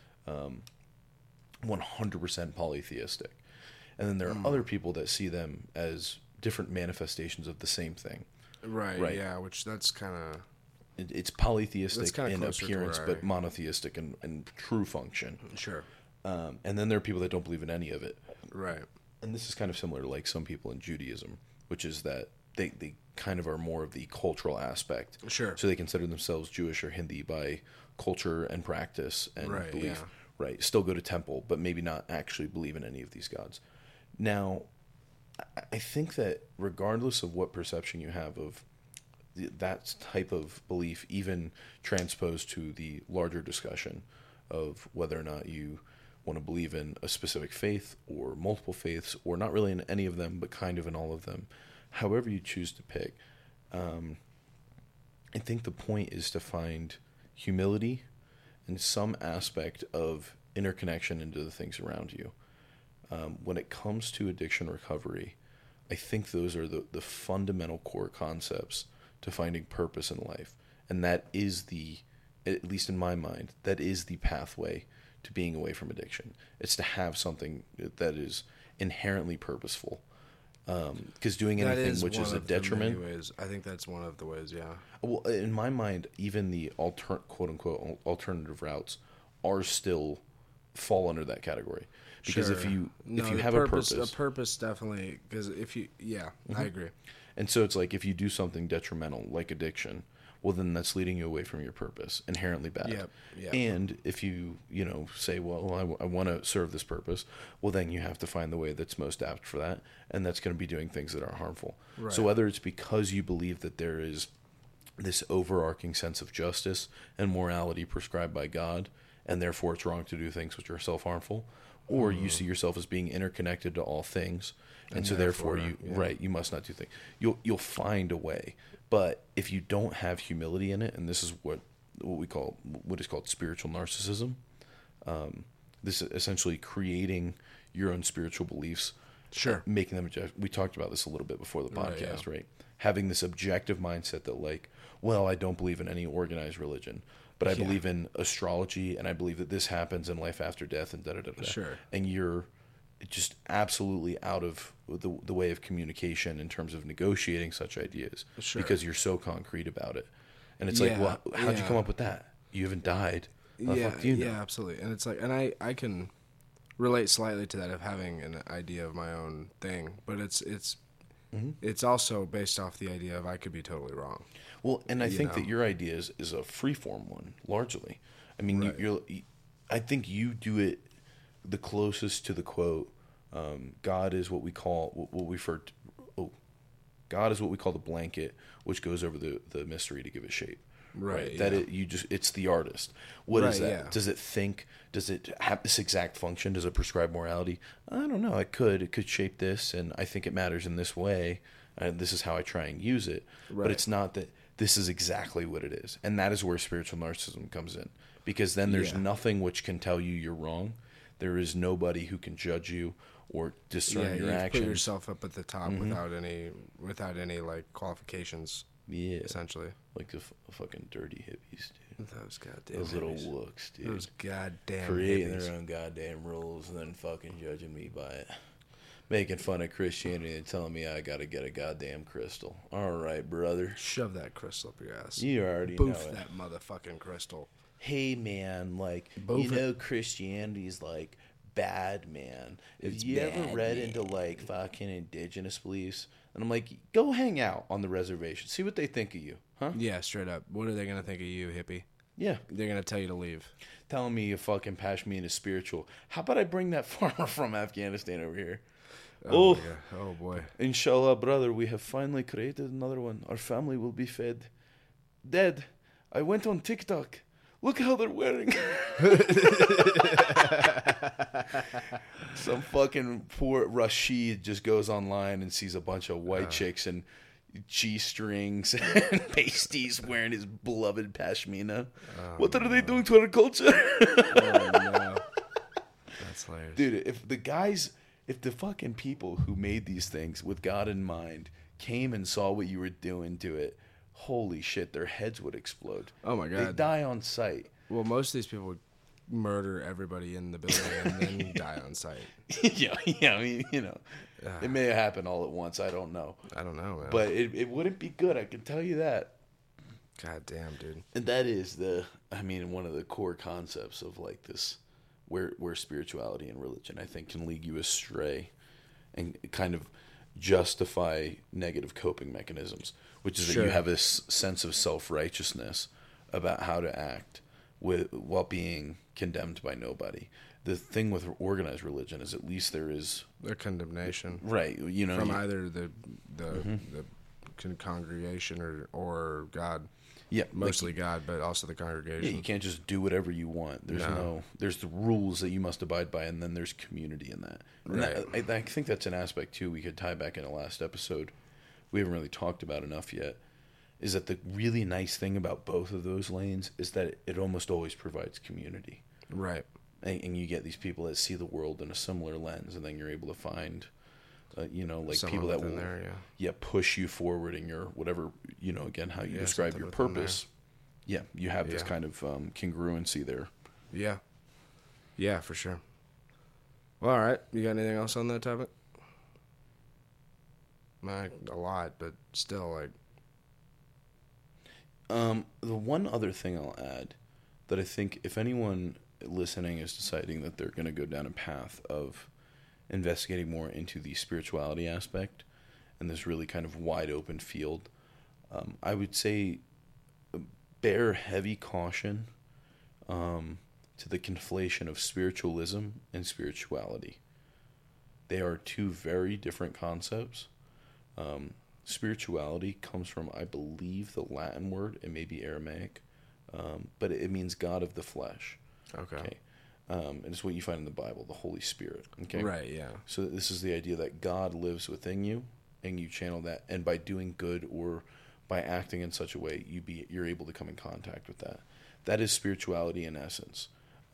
100% polytheistic. And then there are other people that see them as different manifestations of the same thing. Right. Yeah, which that's kind of... It's polytheistic in appearance, to but monotheistic in true function. Sure. And then there are people that don't believe in any of it. Right. And this is kind of similar to some people in Judaism, which is that they kind of are more of the cultural aspect. Sure. So they consider themselves Jewish or Hindi by culture and practice and belief. Yeah. Right. Still go to temple, but maybe not actually believe in any of these gods. Now, I think that regardless of what perception you have of that type of belief, even transposed to the larger discussion of whether or not you want to believe in a specific faith or multiple faiths, or not really in any of them, but kind of in all of them, however you choose to pick, I think the point is to find humility and some aspect of interconnection into the things around you. When it comes to addiction recovery, I think those are the fundamental core concepts to finding purpose in life. And that is at least in my mind, that is the pathway to being away from addiction. It's to have something that is inherently purposeful. Because doing anything which is a detriment... I think that's one of the ways, yeah. Well, in my mind, even the quote-unquote alternative routes are still fall under that category. Because if you have a purpose, definitely. Because I agree. And so it's like if you do something detrimental, like addiction, well, then that's leading you away from your purpose, inherently bad. Yep. And if you, say, well, I want to serve this purpose, well, then you have to find the way that's most apt for that, and that's going to be doing things that are harmful. Right. So whether it's because you believe that there is this overarching sense of justice and morality prescribed by God, and therefore it's wrong to do things which are self-harmful, or you see yourself as being interconnected to all things, and so therefore you must not do things. You'll find a way. But if you don't have humility in it, and this is what is called spiritual narcissism, this is essentially creating your own spiritual beliefs, making them we talked about this a little bit before the podcast, right? Having this objective mindset that, like, well, I don't believe in any organized religion, but I believe in astrology, and I believe that this happens in life after death, and da-da-da-da. Sure. And you're just absolutely out of the way of communication in terms of negotiating such ideas, because you're so concrete about it. And it's like, well, how'd you come up with that? You haven't died. How the fuck do you know? Yeah, absolutely. And it's like, and I can relate slightly to that, of having an idea of my own thing, but it's also based off the idea of I could be totally wrong. Well, and I think that your idea is a free-form one, largely. I mean, I think you do it the closest to the quote, God is what we call, God is what we call the blanket, which goes over the mystery to give it shape. Right. That it's the artist. What is that? Yeah. Does it think? Does it have this exact function? Does it prescribe morality? I don't know. It could shape this, and I think it matters in this way. And this is how I try and use it. Right. But it's not that this is exactly what it is. And that is where spiritual narcissism comes in. Because then there's nothing which can tell you you're wrong. There is nobody who can judge you or discern your actions. Put yourself up at the top without any like qualifications. Yeah, essentially, like the fucking dirty hippies, dude. Those little wooks, dude. Those goddamn creating hippies. Their own goddamn rules and then fucking judging me by it, making fun of Christianity and telling me I gotta get a goddamn crystal. All right, brother, shove that crystal up your ass. You already Boof know it. That motherfucking crystal. Hey man, like Christianity's like bad, man. Have you ever read into like fucking indigenous beliefs? And I'm like, go hang out on the reservation. See what they think of you, huh? Yeah, straight up. What are they going to think of you, hippie? Yeah. They're going to tell you to leave. Telling me you fucking Pashmina is spiritual. How about I bring that farmer from Afghanistan over here? Oh boy. Inshallah, brother, we have finally created another one. Our family will be fed. Dad, I went on TikTok. Look how they're wearing. Some fucking poor Rashid just goes online and sees a bunch of white chicks and G-strings and pasties wearing his beloved pashmina. What are they doing to our culture? No. That's hilarious. Dude, if the fucking people who made these things with God in mind came and saw what you were doing to it, holy shit, their heads would explode. Oh my God. They die on sight. Well, most of these people would murder everybody in the building and then die on sight. Yeah, I mean, it may have happened all at once. I don't know. Man. But it wouldn't be good, I can tell you that. God damn, dude. And that is one of the core concepts of like this, where spirituality and religion, I think, can lead you astray and kind of justify negative coping mechanisms, which is that you have this sense of self-righteousness about how to act while being condemned by nobody. The thing with organized religion is at least there is a condemnation, right? From either the congregation or God. Yeah, mostly God, but also the congregation. Yeah, you can't just do whatever you want. There's the rules that you must abide by, and then there's community in that. Right. I think that's an aspect too we could tie back in the last episode. We haven't really talked about enough yet. Is that the really nice thing about both of those lanes is that it almost always provides community. Right. And you get these people that see the world in a similar lens, and then you're able to find, people that will push you forward in your whatever, again, how you describe your purpose. Yeah, you have this kind of congruency there. Yeah. Yeah, for sure. Well, all right. You got anything else on that topic? A lot, but still, like... The one other thing I'll add that I think if anyone listening is deciding that they're going to go down a path of investigating more into the spirituality aspect and this really kind of wide open field, I would say bear heavy caution to the conflation of spiritualism and spirituality. They are two very different concepts. Spirituality comes from, I believe, the Latin word. It may be Aramaic, but it means God of the flesh. Okay. And it's what you find in the Bible, the Holy Spirit. Okay. Right. Yeah. So this is the idea that God lives within you, and you channel that, and by doing good or by acting in such a way, you're able to come in contact with that. That is spirituality in essence.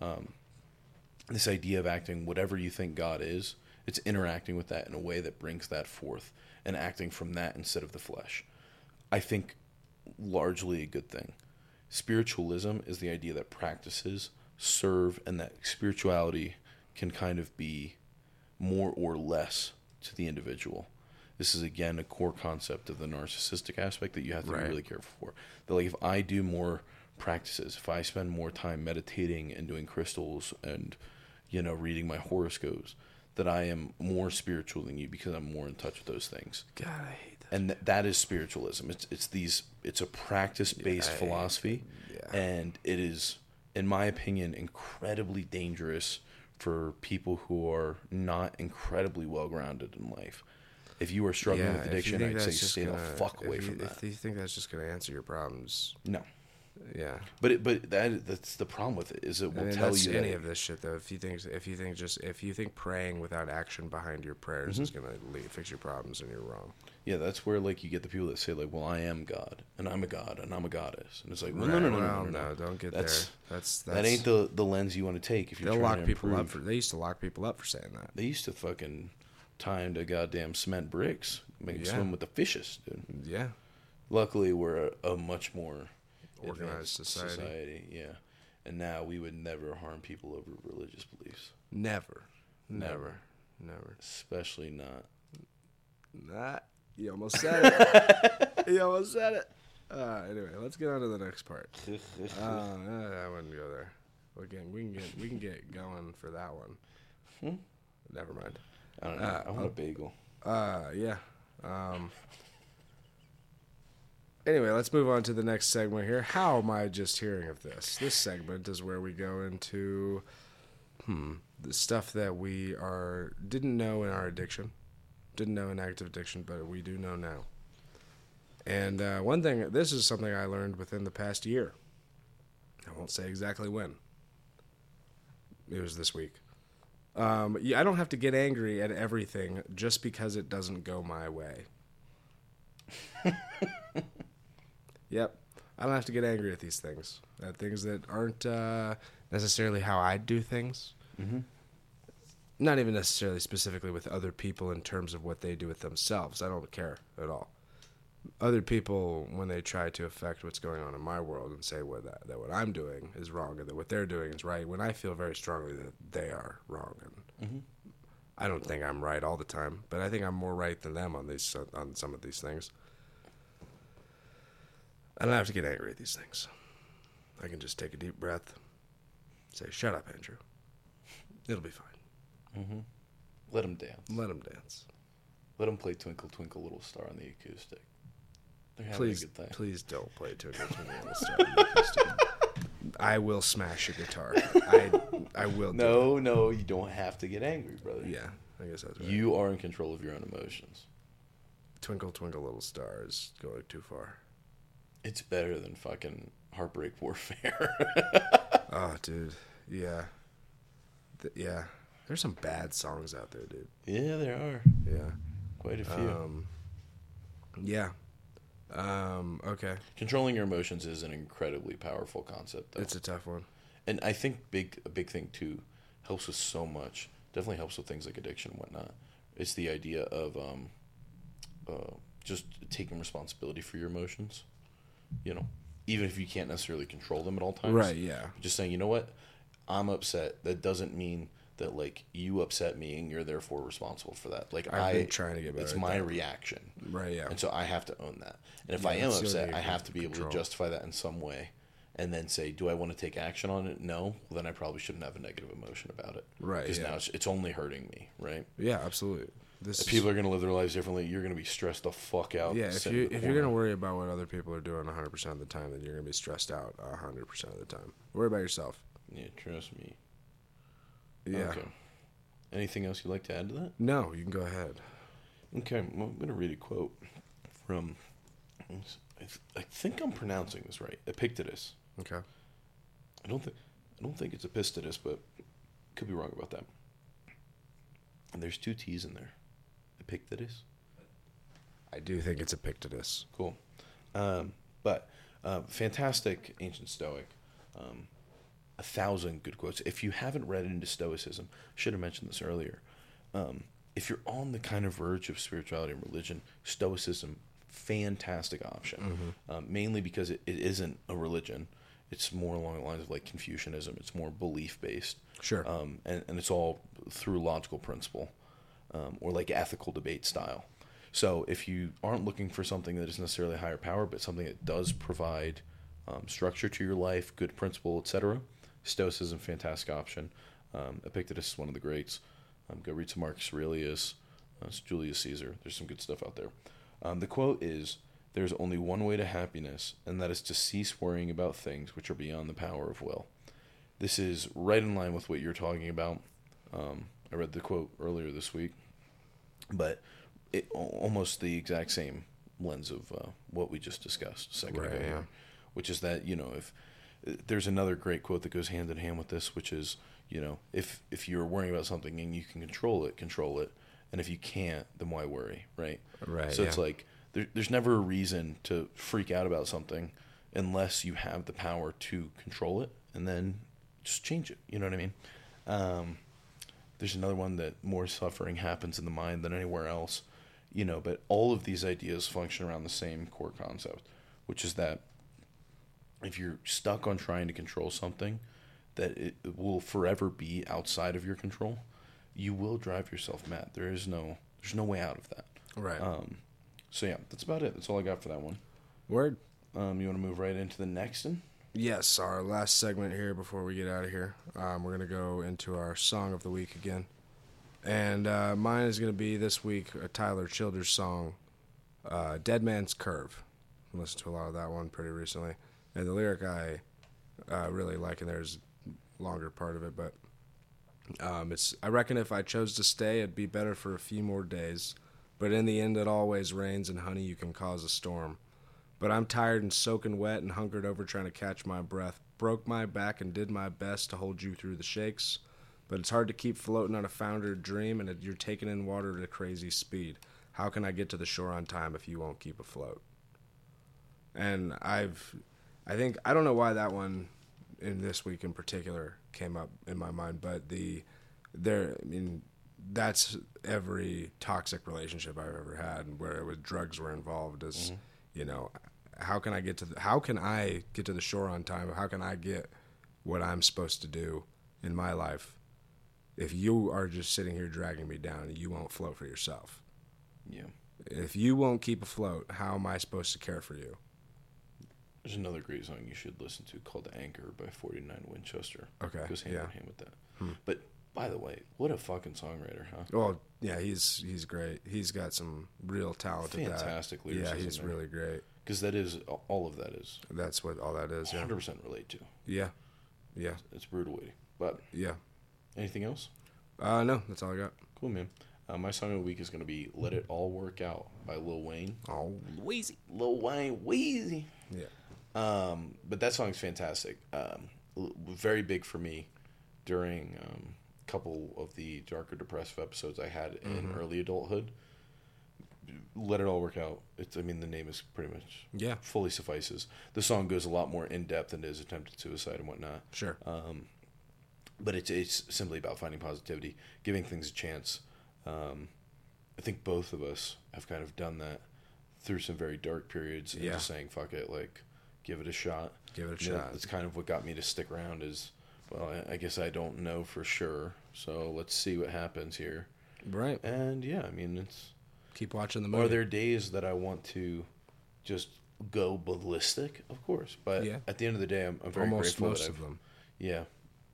This idea of acting whatever you think God is, it's interacting with that in a way that brings that forth and acting from that instead of the flesh. I think largely a good thing. Spiritualism is the idea that practices serve, and that spirituality can kind of be more or less to the individual. This is, again, a core concept of the narcissistic aspect that you have to be really careful for. That, like, if I do more practices, if I spend more time meditating and doing crystals and, reading my horoscopes, that I am more spiritual than you because I'm more in touch with those things. God, I hate that. And that is spiritualism. It's a practice-based philosophy, and it is, in my opinion, incredibly dangerous for people who are not incredibly well-grounded in life. If you are struggling with addiction, I'd say stay the fuck away from that. If you think that's just going to answer your problems, no. Yeah, but that's the problem with it, is it will tell you any of this shit though. If you think praying without action behind your prayers is gonna fix your problems, and you're wrong. Yeah, that's where, like, you get the people that say, like, well, I am God and I'm a god and I'm a goddess, and it's like, well, no, don't get there. That's that ain't the lens you want to take if you're trying to improve. They used to lock people up for saying that. They used to fucking tie him to goddamn cement bricks, make him swim with the fishes, dude. Yeah. Luckily, we're a much more organized society. Yeah. And now we would never harm people over religious beliefs. Never. Especially not. You almost said it. Anyway, let's get on to the next part. I wouldn't go there. Again, we can get going for that one. Never mind. I don't know. I want a bagel. Yeah. Anyway, let's move on to the next segment here. How am I just hearing of this? This segment is where we go into the stuff that we didn't know in our addiction, didn't know in active addiction, but we do know now. And one thing, this is something I learned within the past year. I won't say exactly when. It was this week. I don't have to get angry at everything just because it doesn't go my way. Yep. I don't have to get angry at these things. At things that aren't necessarily how I do things. Mm-hmm. Not even necessarily specifically with other people in terms of what they do with themselves. I don't care at all. Other people, when they try to affect what's going on in my world and say that what I'm doing is wrong and that what they're doing is right, when I feel very strongly that they are wrong. And I don't think I'm right all the time, but I think I'm more right than them on some of these things. I don't have to get angry at these things. I can just take a deep breath, say, "Shut up, Andrew. It'll be fine." Mm-hmm. Let them dance. Let them dance. Let them play Twinkle, Twinkle, Little Star on the acoustic. They're having a good time. Please don't play Twinkle, Twinkle, Little Star on the acoustic. I will smash your guitar. I will. No, you don't have to get angry, brother. Yeah, I guess that's right. You are in control of your own emotions. Twinkle, Twinkle, Little Star is going too far. It's better than fucking Heartbreak Warfare. Oh, dude. Yeah. Yeah. There's some bad songs out there, dude. Yeah, there are. Yeah. Quite a few. Yeah. Okay. Controlling your emotions is an incredibly powerful concept, though. It's a tough one. And I think a big thing, too, helps with so much. Definitely helps with things like addiction and whatnot. It's the idea of just taking responsibility for your emotions. Even if you can't necessarily control them at all times. Right, yeah. Just saying, you know what? I'm upset. That doesn't mean that, like, you upset me and you're therefore responsible for that. Like, I've been trying to get better. It's my reaction. Right, yeah. And so I have to own that. And if I am upset, I have to be able to justify that in some way and then say, do I want to take action on it? No. Well, then I probably shouldn't have a negative emotion about it. Right, Because now it's only hurting me, right? Yeah, absolutely. If people are going to live their lives differently, you're going to be stressed the fuck out. Yeah, if you're going to worry about what other people are doing 100% of the time, then you're going to be stressed out 100% of the time. Worry about yourself. Yeah, trust me. Yeah. Okay. Anything else you'd like to add to that? No, you can go ahead. Okay, well, I'm going to read a quote from, I think I'm pronouncing this right, Epictetus. Okay. I don't think it's Epictetus, but could be wrong about that. And there's 2 T's in there. Epictetus? I do think it's Epictetus. Cool. But fantastic ancient Stoic. 1,000 good quotes. If you haven't read into Stoicism, should have mentioned this earlier. If you're on the kind of verge of spirituality and religion, Stoicism, fantastic option. Mainly because it isn't a religion. It's more along the lines of like Confucianism. It's more belief-based. Sure. And it's all through logical principle, or like ethical debate style. So if you aren't looking for something that is necessarily a higher power, but something that does provide structure to your life, good principle, etc., Stoicism, fantastic option. Epictetus is one of the greats. Go read some Marcus Aurelius, Julius Caesar. There's some good stuff out there. The quote is, "There's only one way to happiness, and that is to cease worrying about things which are beyond the power of will." This is right in line with what you're talking about. I read the quote earlier this week, but it almost the exact same lens of what we just discussed a second ago, yeah. Which is that, if there's another great quote that goes hand in hand with this, which is, if you're worrying about something and you can control it, and if you can't, then why worry, right? Right. So it's like there's never a reason to freak out about something unless you have the power to control it, and then just change it. You know what I mean? There's another one that more suffering happens in the mind than anywhere else, but all of these ideas function around the same core concept, which is that if you're stuck on trying to control something that it will forever be outside of your control, you will drive yourself mad. There's no way out of that. Right. So yeah, that's about it. That's all I got for that one. Word. You want to move right into the next one? Yes, our last segment here before we get out of here. We're going to go into our song of the week again. And mine is going to be this week a Tyler Childers song, Dead Man's Curve. I listened to a lot of that one pretty recently. And the lyric I really like, and there's a longer part of it, but I reckon if I chose to stay, it'd be better for a few more days. But in the end, it always rains, and honey, you can cause a storm. But I'm tired and soaking wet and hunkered over trying to catch my breath. Broke my back and did my best to hold you through the shakes. But it's hard to keep floating on a foundered dream, and you're taking in water at a crazy speed. How can I get to the shore on time if you won't keep afloat? And I don't know why that one in this week in particular came up in my mind, but that's every toxic relationship I've ever had where drugs were involved. Is how can I get to the shore on time? How can I get what I'm supposed to do in my life if you are just sitting here dragging me down and you won't float for yourself? Yeah. If you won't keep afloat, how am I supposed to care for you? There's another great song you should listen to called Anchor by 49 Winchester. Okay. It goes hand in hand with that. But by the way, what a fucking songwriter, huh? Well, yeah, he's great. He's got some real talent at that. Fantastic lyricism. Yeah, he's really great. Because that is, all of that is. That's what all that is, yeah. 100% relate to. Yeah. Yeah. It's brutal witty. But, yeah. Anything else? No, that's all I got. Cool, man. My song of the week is going to be Let It All Work Out by Lil Wayne. Oh, Wheezy. Lil Wayne, Wheezy. Yeah. But that song's fantastic. Very big for me during a couple of the darker depressive episodes I had in early adulthood. Let It All Work Out. The name is pretty much fully suffices. The song goes a lot more in depth into his attempted suicide and whatnot. Sure. But it's simply about finding positivity, giving things a chance. I think both of us have kind of done that through some very dark periods and just saying, fuck it, like, give it a shot. Give it a shot. That's kind of what got me to stick around is, well, I guess I don't know for sure, so let's see what happens here. Right. And, it's... Keep watching the movie. Are there days that I want to just go ballistic? Of course. But at the end of the day, I'm very almost grateful most that of them. Yeah.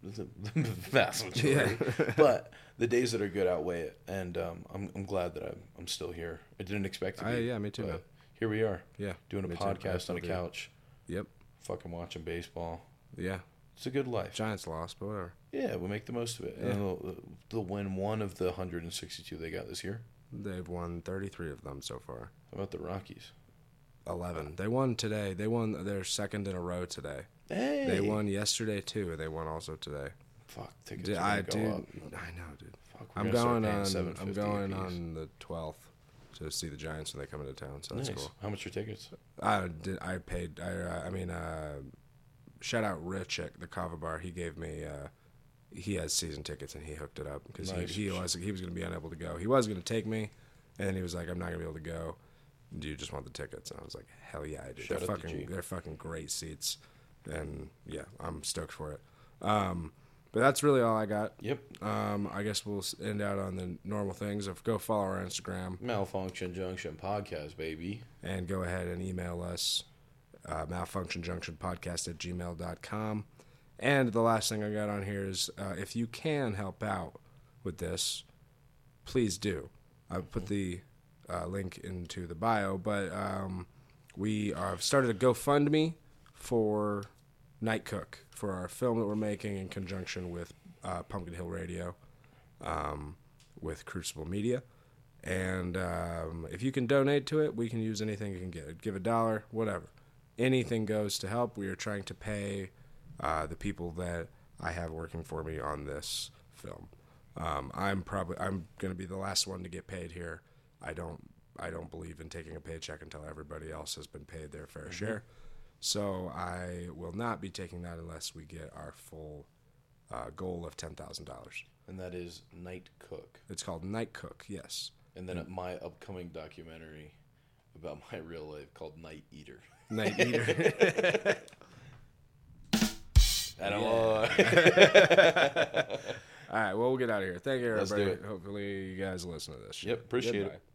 the vast majority. But the days that are good outweigh it, and I'm glad that I'm still here. I didn't expect to be. Yeah, me too, man. Here we are. Yeah, doing a podcast on a couch. Yep. Fucking watching baseball. Yeah. It's a good life. Giants lost, but whatever. Yeah, we'll make the most of it. Yeah. And they'll win one of the 162 they got this year. They've won 33 of them so far. How about the Rockies? 11. They won today. They won their second in a row today. Hey. They won yesterday too, and they won also today. Fuck, tickets are gonna go up. I know, dude. Fuck, I'm going on the 12th to see the Giants when they come into town. So that's cool. How much are tickets? I paid. Shout out Rich at the Kava Bar. He gave me. He has season tickets and he hooked it up because he was going to be unable to go. He was going to take me, and then he was like, "I'm not going to be able to go. Do you just want the tickets?" And I was like, "Hell yeah, I do." They're fucking great seats, and yeah, I'm stoked for it. But that's really all I got. Yep. I guess we'll end out on the normal things of go follow our Instagram. Malfunction Junction Podcast, baby. And go ahead and email us, malfunctionjunctionpodcast@gmail.com. And the last thing I got on here is if you can help out with this, please do. I put the link into the bio, but we have started a GoFundMe for Night Cook, for our film that we're making in conjunction with Pumpkin Hill Radio, with Crucible Media. And if you can donate to it, we can use anything you can get. Give $1, whatever. Anything goes to help. We are trying to pay the people that I have working for me on this film. I'm going to be the last one to get paid here. I don't believe in taking a paycheck until everybody else has been paid their fair share. So I will not be taking that unless we get our full goal of $10,000. And that is Night Cook. It's called Night Cook, yes. And then my upcoming documentary about my real life called Night Eater. Night Eater. All right, well, we'll get out of here. Thank you, everybody. Let's do it. Hopefully you guys listen to this shit. Yep, appreciate it.